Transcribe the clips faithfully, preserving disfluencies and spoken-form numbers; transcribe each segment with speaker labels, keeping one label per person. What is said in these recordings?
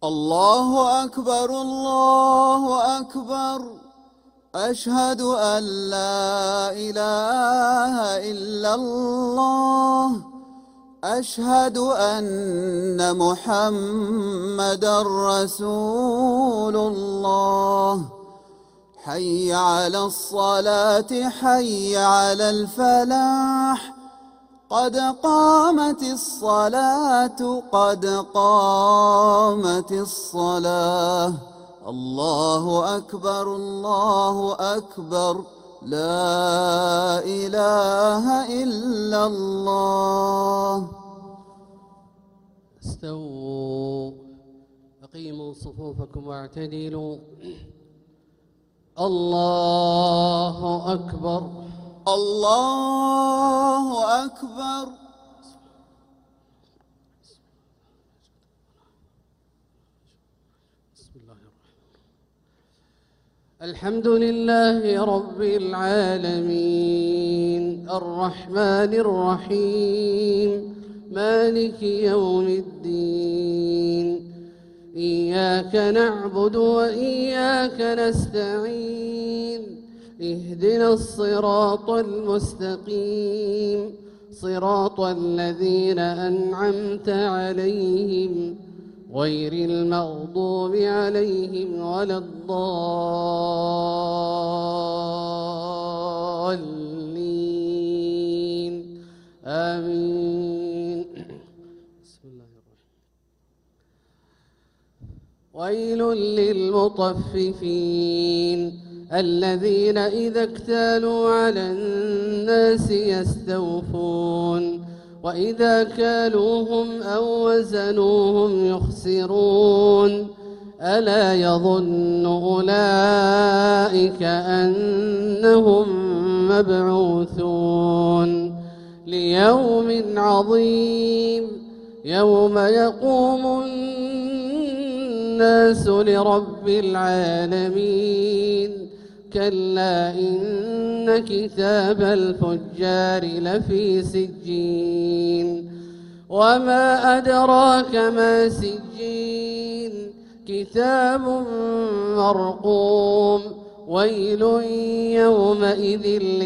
Speaker 1: الله أكبر الله أكبر أشهد أن لا إله إلا الله أشهد أن محمدًا رسول الله حي على الصلاة حي على الفلاح قد قامت الصلاة قد قامت الصلاة الله أكبر الله أكبر لا إله إلا الله.
Speaker 2: استووا أقيموا صفوفكم واعتدلوا. الله أكبر
Speaker 1: الله أكبر.
Speaker 2: بسم الله الرحمن الحمد لله رب العالمين الرحمن الرحيم مالك يوم الدين إياك نعبد وإياك نستعين اهدنا الصراط المستقيم صراط الذين أنعمت عليهم غير المغضوب عليهم ولا الضالين آمين. بسم الله الرحمن ويل للمطففين الذين إذا اكتالوا على الناس يستوفون وإذا كالوهم أو وزنوهم يخسرون ألا يظن أولئك أنهم مبعوثون ليوم عظيم يوم يقوم الناس لرب العالمين كلا إن كتاب الفجار لفي سجين وما أدراك ما سجين كتاب مرقوم ويل يومئذ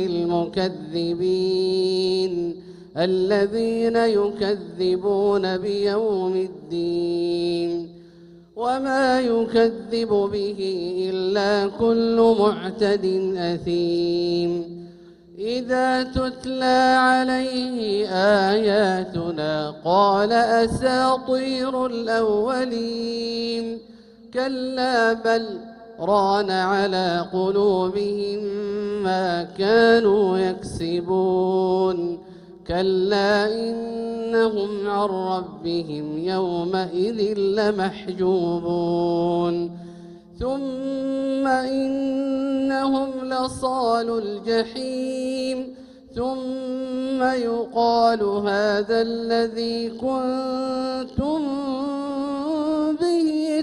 Speaker 2: للمكذبين الذين يكذبون بيوم الدين وما يكذب به إلا كل معتد أثيم إذا تتلى عليه آياتنا قال أساطير الأولين كلا بل ران على قلوبهم ما كانوا يكسبون كلا إنهم عن ربهم يومئذ لمحجوبون ثم إنهم لصالوا الجحيم ثم يقال هذا الذي كنتم به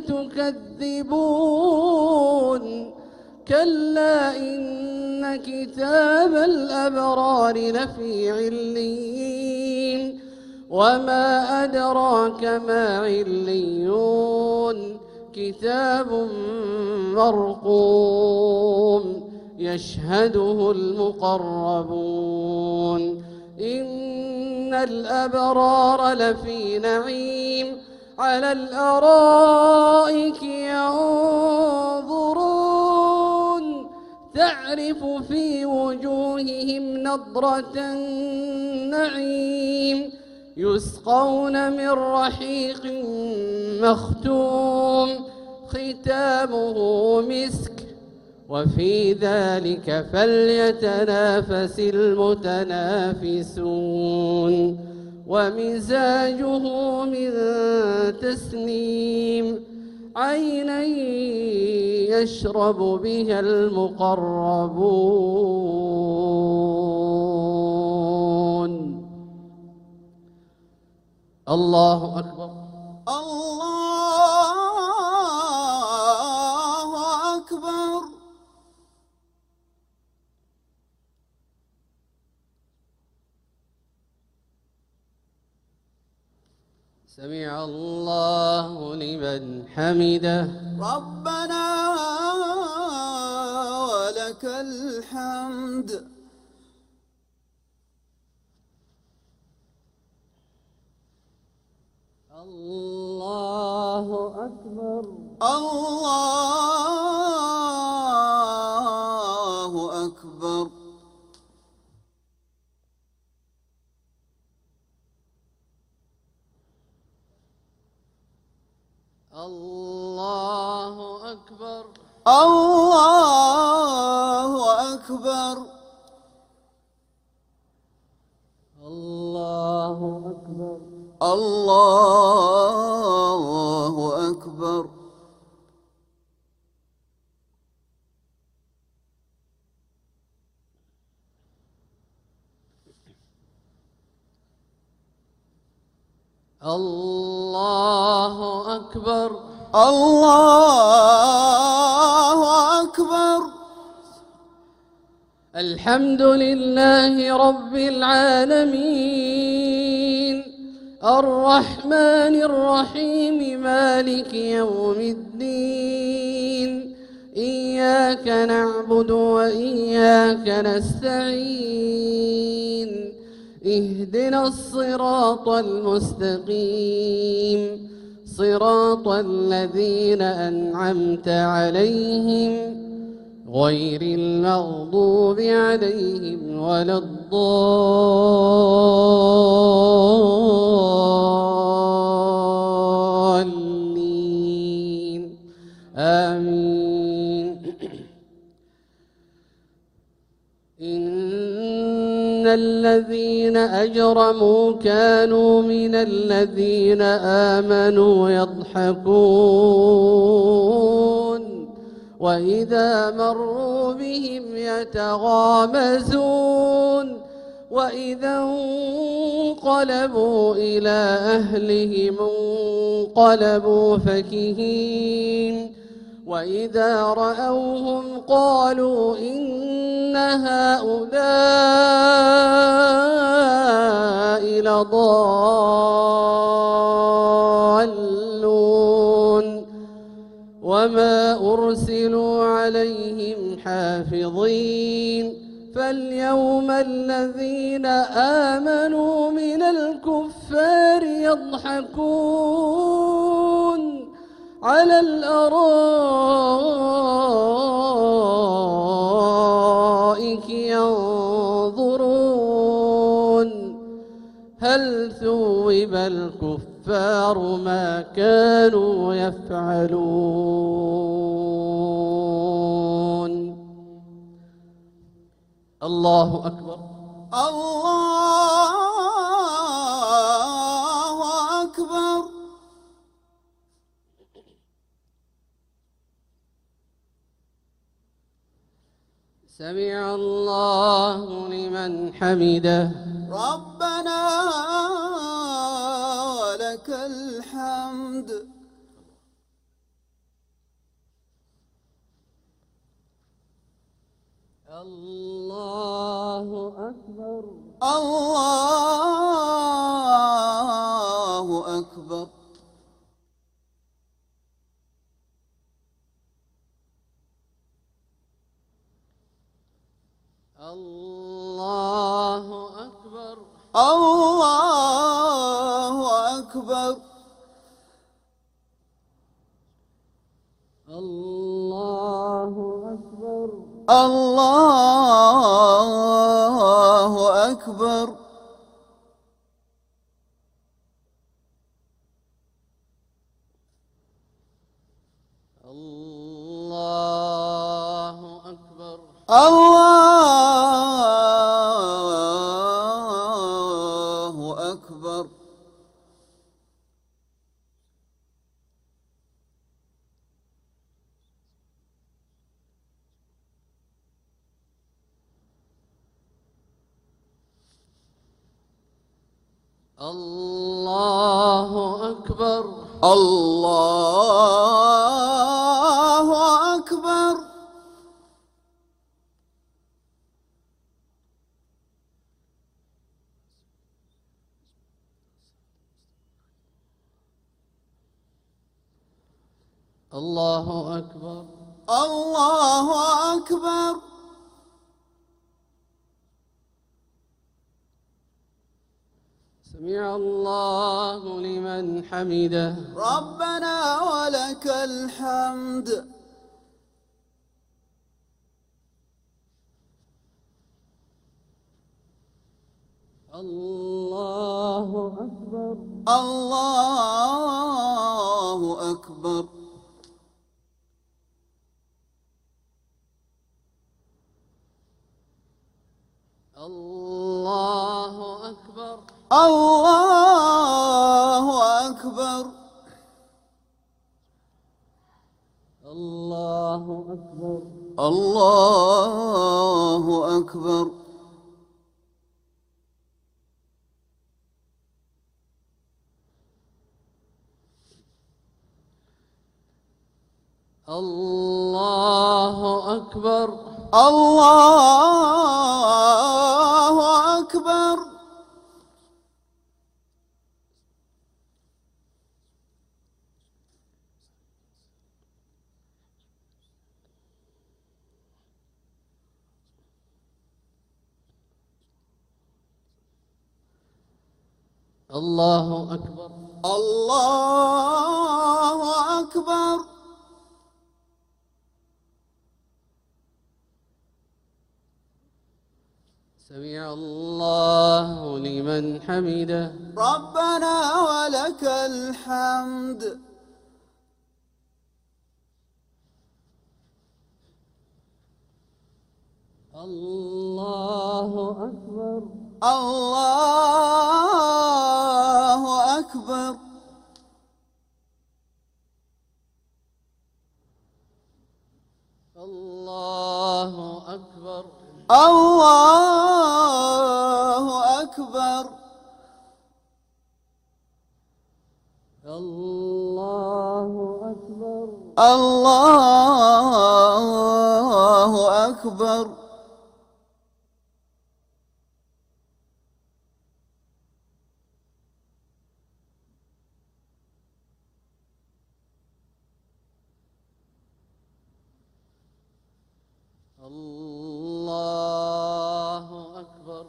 Speaker 2: تكذبون كلا إن كتاب الأبرار لفي عليين وما أدراك ما عليون كتاب مرقوم يشهده المقربون إن الأبرار لفي نعيم على الأرائك ينظرون تعرف في وجوههم نضرة النعيم يسقون من رحيق مختوم ختامه مسك وفي ذلك فليتنافس المتنافسون ومزاجه من تسنيم عينا يشرب بها المقربون. الله أكبر
Speaker 1: الله أكبر.
Speaker 2: سمع الله لمن حمده.
Speaker 1: ربنا ولك الحمد.
Speaker 2: الله أكبر.
Speaker 1: الله أكبر.
Speaker 2: الله أكبر.
Speaker 1: الله أكبر.
Speaker 2: الله أكبر.
Speaker 1: الله أكبر.
Speaker 2: الله أكبر.
Speaker 1: الله أكبر.
Speaker 2: الحمد لله رب العالمين الرحمن الرحيم مالك يوم الدين إياك نعبد وإياك نستعين اهدنا الصراط المستقيم صراط الذين أنعمت عليهم غير المغضوب عليهم ولا الضالين آمين. إن الذين أجرموا كانوا من الذين آمنوا يضحكون وإذا مروا بهم يتغامزون وإذا انقلبوا إلى أهلهم انقلبوا فكهين وإذا رأوهم قالوا إن هؤلاء لضالون وما أرسلوا عليهم حافظين فاليوم الذين آمنوا من الكفار يضحكون على الأرائك ينظرون هل ثوب الكفار ما كانوا يفعلون. الله أكبر.
Speaker 1: الله أكبر.
Speaker 2: سمع الله لمن حمده.
Speaker 1: ربنا ولك الحمد.
Speaker 2: الله أكبر.
Speaker 1: الله أكبر.
Speaker 2: الله أكبر.
Speaker 1: الله أكبر.
Speaker 2: الله أكبر.
Speaker 1: الله أكبر.
Speaker 2: الله أكبر.
Speaker 1: الله أكبر.
Speaker 2: الله أكبر.
Speaker 1: الله أكبر.
Speaker 2: الله أكبر.
Speaker 1: الله أكبر.
Speaker 2: سمع الله لمن حمده.
Speaker 1: ربنا ولك الحمد.
Speaker 2: الله أكبر.
Speaker 1: الله أكبر.
Speaker 2: الله أكبر.
Speaker 1: الله أكبر.
Speaker 2: الله أكبر.
Speaker 1: الله أكبر.
Speaker 2: الله أكبر.
Speaker 1: الله أكبر.
Speaker 2: الله أكبر.
Speaker 1: الله أكبر.
Speaker 2: سمع الله لمن حمده.
Speaker 1: ربنا ولك الحمد.
Speaker 2: الله أكبر.
Speaker 1: الله أكبر.
Speaker 2: الله أكبر.
Speaker 1: الله أكبر.
Speaker 2: الله أكبر.
Speaker 1: الله أكبر.
Speaker 2: الله أكبر.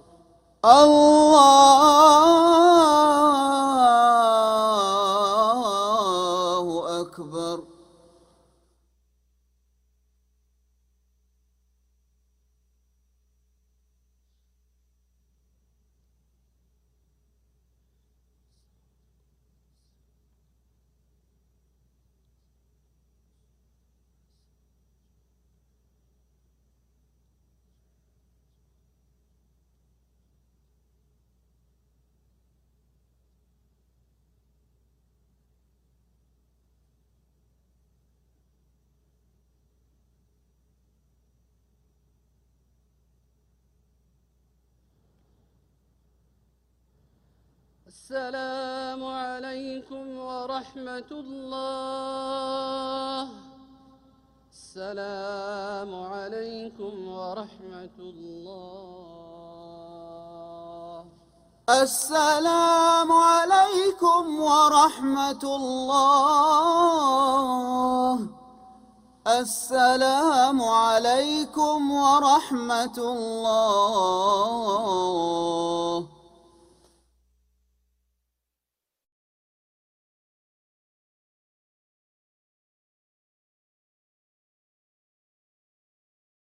Speaker 1: الله أكبر.
Speaker 2: السلام عليكم ورحمة الله. السلام عليكم ورحمة الله.
Speaker 1: السلام عليكم ورحمة الله. السلام عليكم ورحمة الله.